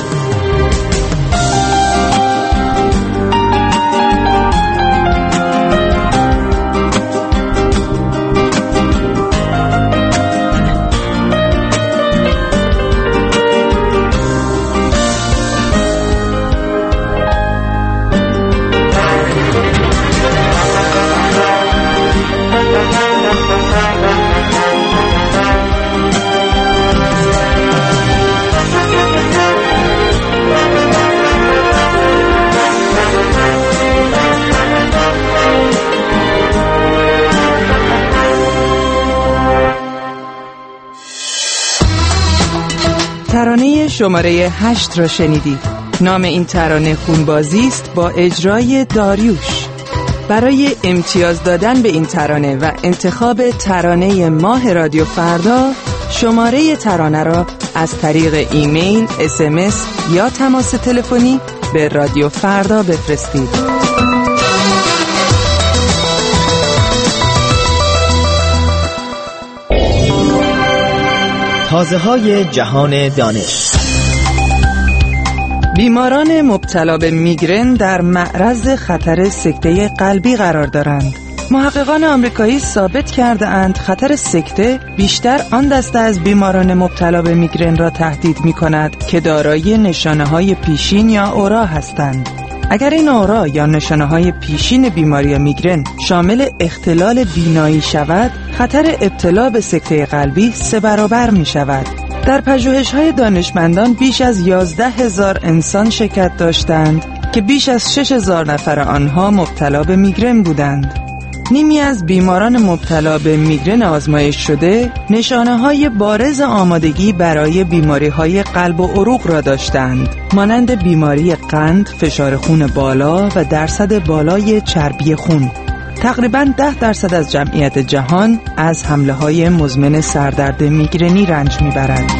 ترانه شماره 8 را شنیدید. نام این ترانه خونبازی است با اجرای داریوش. برای امتیاز دادن به این ترانه و انتخاب ترانه ماه رادیو فردا، شماره ترانه را از طریق ایمیل، SMS یا تماس تلفنی به رادیو فردا بفرستید. تازه‌های جهان دانش. بیماران مبتلا به میگرن در معرض خطر سکته قلبی قرار دارند. محققان آمریکایی ثابت کرده اند خطر سکته بیشتر آن دسته از بیماران مبتلا به میگرن را تهدید می کند که دارای نشانه‌های پیشین یا اورا هستند. اگر این اورا یا نشانه‌های پیشین بیماری میگرن شامل اختلال بینایی شود، خطر ابتلا به سکته قلبی 3 برابر می شود. در پژوهش‌های دانشمندان بیش از 11,000 انسان شرکت داشتند که بیش از 6,000 نفر آنها مبتلا به میگرن بودند. نیمی از بیماران مبتلا به میگرن آزمایش شده نشانه‌های بارز آمادگی برای بیماری‌های قلب و عروق را داشتند، مانند بیماری قند، فشار خون بالا و درصد بالای چربی خون. تقریباً 10% از جمعیت جهان از حمله‌های مزمن سردرد میگرنی رنج می‌برند.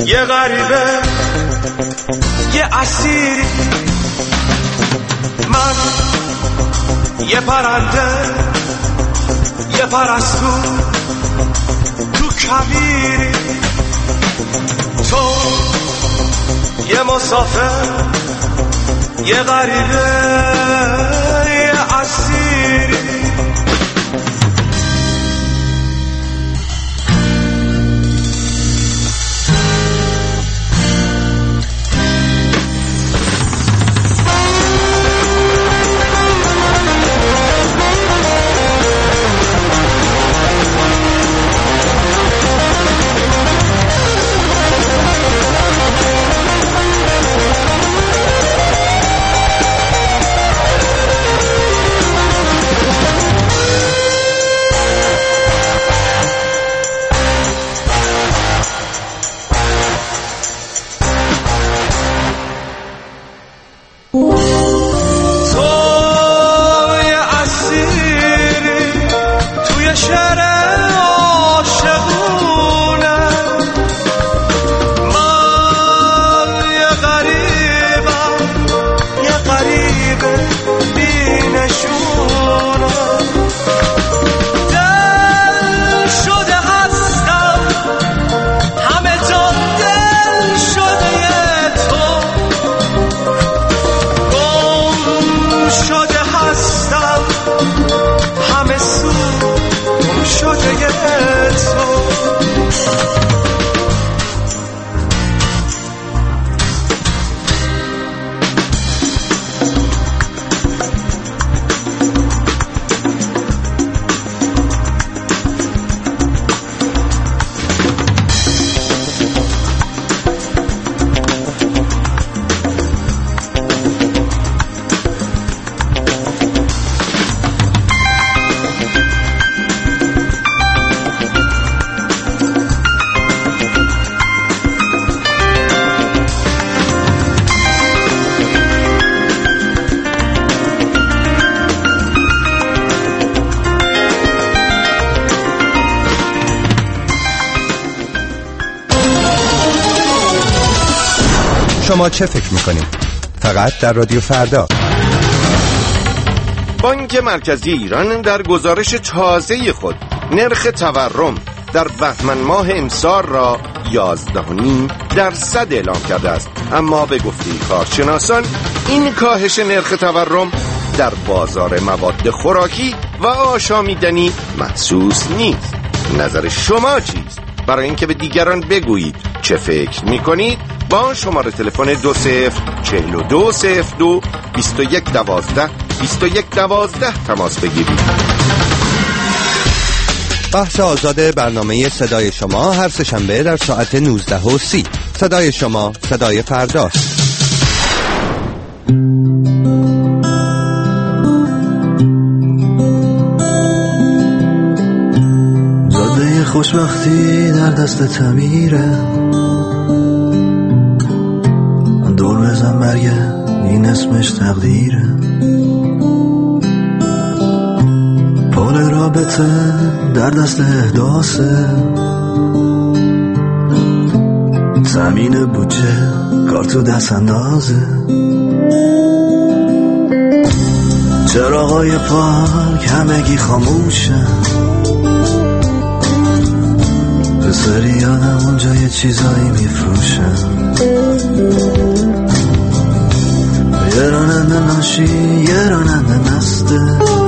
یه غریبه یه اسیری، من یه پرنده یه پرستو تو کویری، تو یه مسافر یه غریبه یه اسیری. شما چه فکر میکنید؟ فقط در رادیو فردا. بانک مرکزی ایران در گزارش تازه خود نرخ تورم در بهمن ماه امسال را 11.5% اعلام کرده است، اما به گفته کارشناسان این کاهش نرخ تورم در بازار مواد خوراکی و آشامیدنی محسوس نیست. نظر شما چیست؟ برای اینکه به دیگران بگویید چه فکر میکنید با شماره تلفن 2042022112 2112 تماس بگیرید. بحث آزاد برنامه صدای شما هر سه‌شنبه در ساعت 19:30. صدای شما، صدای فرداست. جاده خوشبختی در دست تعمیره، دور بزن برگه این اسمش تقدیره، پول رابطه در دست احداثه، زمین بودجه کار تو دست اندازه، چراغای پارک همگی خاموشن، پسری یادم اونجا یه چیزایی میفروشن، یه راننده ناشی یه راننده مسته،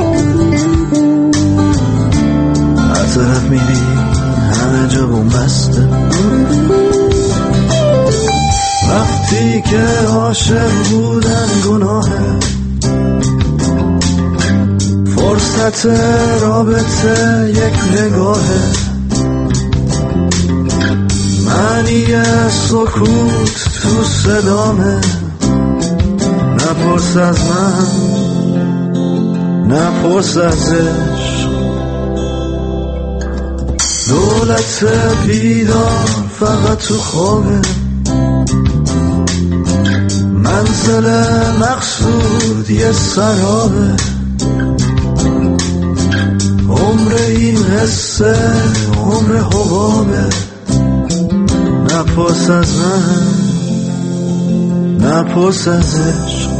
هر طرف میری همه جا بومبسته، وقتی که عاشق بودن گناهه، فرصت رابطه یک نگاهه، معنی سکوت تو صدامه، نپرس از من نپرس ازش، دولت بیدار فقط تو خوابه، منزل مقصود یه سرابه، عمر این حسه عمر حبابه، نپرس از من، نپرس از عشق.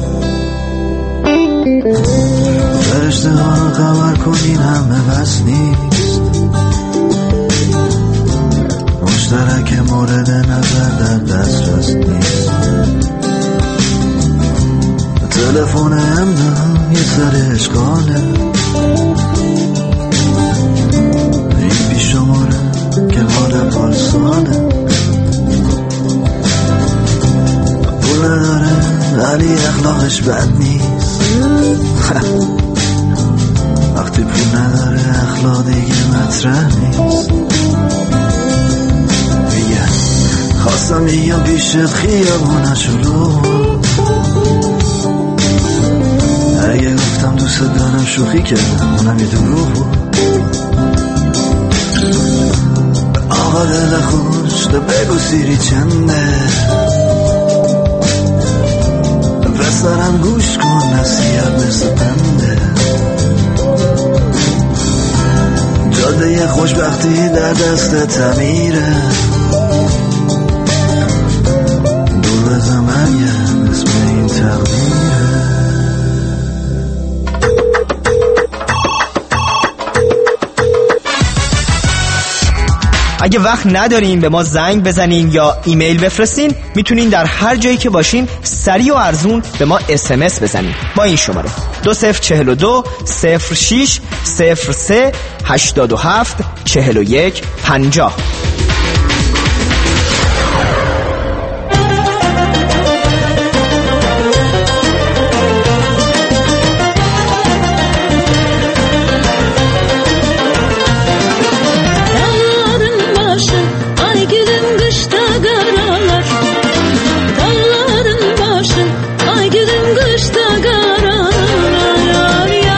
فرشته ها رو خبر کنین همه بس نیست، مشترک مورد نظر در دسترس نیست. تلفن امنا یه سر اشکاله، این پیش شماره که حال پالسانه. پول نداره ولی اخلاقش بد نیست، وقتی پول نداره اخلاق دیگه مطرح نیست. میگه خواستم بگم پیشت خیابونش رو، اگه گفتم دوست دارم شوخی کردم اونم یه دروغ بود. آقا دل خوش تو بگو سیری چنده، پسرم گوش کن نصیحت مثل پنده. جاده خوشبختی در دست تمیره، دور بزم اگه اسم این تقدیره. اگه وقت ندارین به ما زنگ بزنین یا ایمیل بفرستین، میتونین در هر جایی که باشین سریع و ارزون به ما SMS بزنین با این شماره 2042 06 03 87 41 50.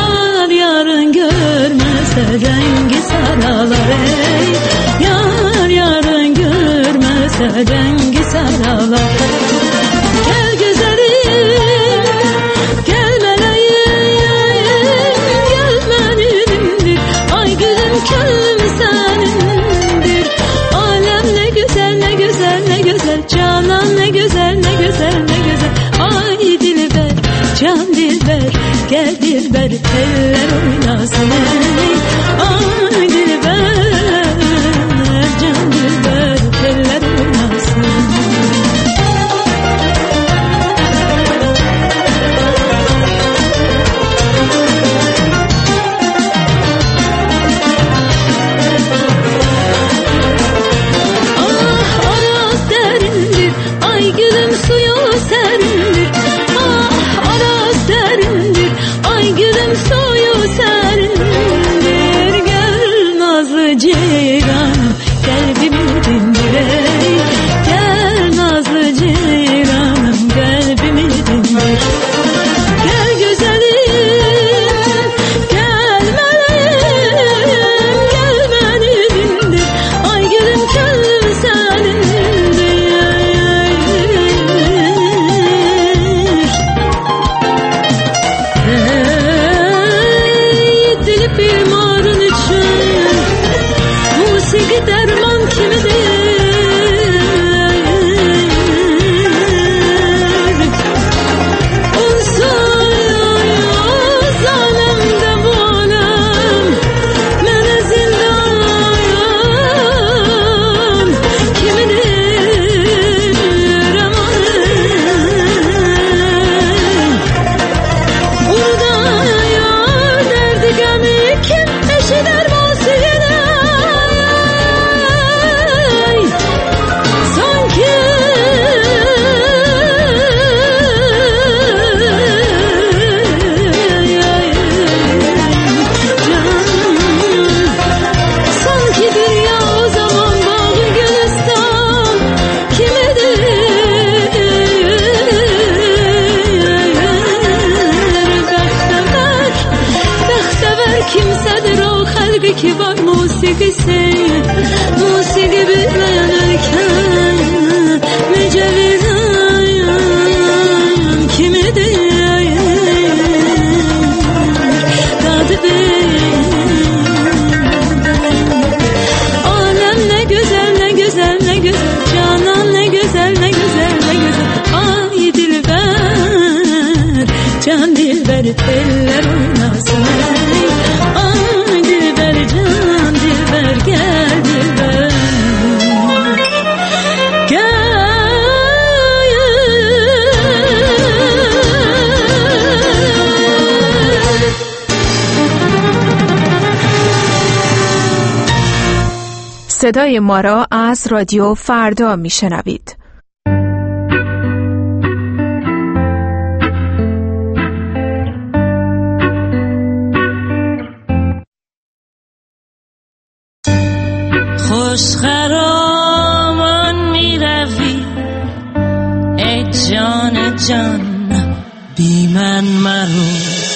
Rengi saralar ey, yar میشم دلبر دل رو نازنی آی دلبر جان دلبر گرد دلبر صدای ما را از رادیو فردا میشنوید. خوش خرامان می روی ای جان جان بی من مرو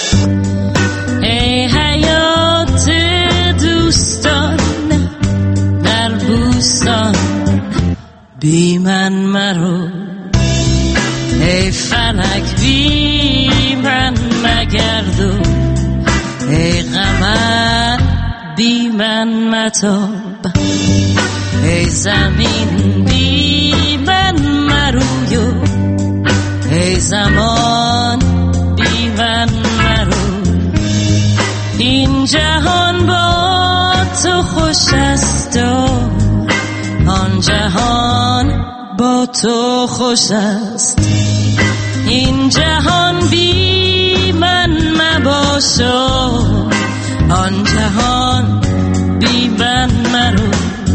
ای حیات دوستان در بوستان بی من مرو ای فلک بی من مگردو ای قمر بی من متاب ای زمین بی من مرویو ای زمان بی من مرو این جهان با تو خوش است و آن جهان با تو خوش است این جهان بی من مباش و آن جهان بی من مرو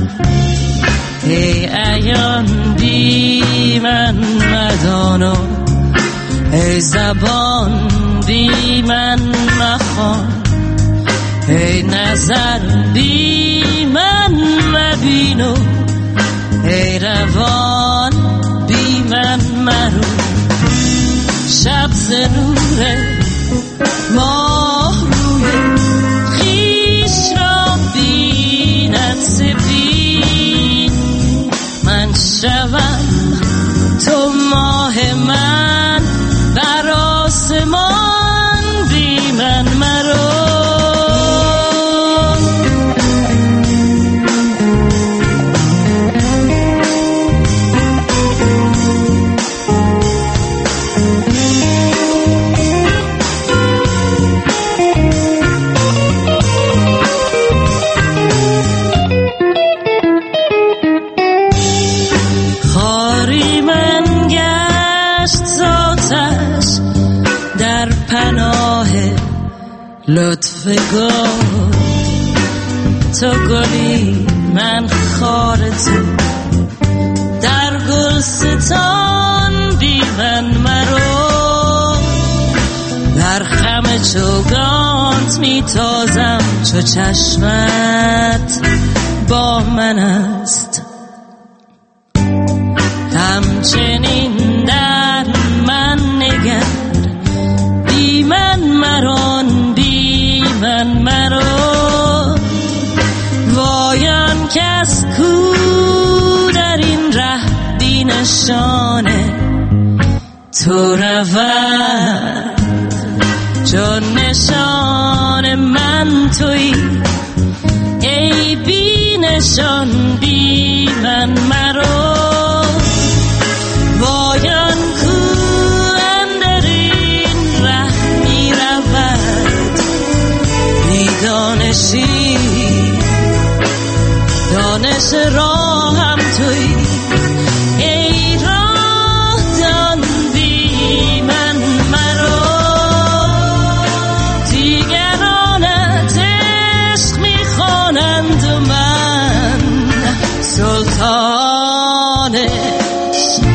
ای عیان بی من مدانو ای زبان بی من مخوان ای نظر بی من مبینو ای روان بی من مرو شب ز نور ماه روی خویش را بیند سپید من شوم تو ماه من بر آسمان بی من مرو لطف گل تو گلی من خار تو در گلستان بی من مرو در خم چوگانت میتازم چو چشمت با من است همچنین در من نگر بی من مران بی من مرو وایان کس کو در این ره بی نشانه تو رود چون نشان من تویی ای بی نشان بی من مرو وایان کو اندر این ره می رود بی دانشی دانش راهم تویی ای راه دان بی من مرو دیگرانت عشق می خوانند و من سلطان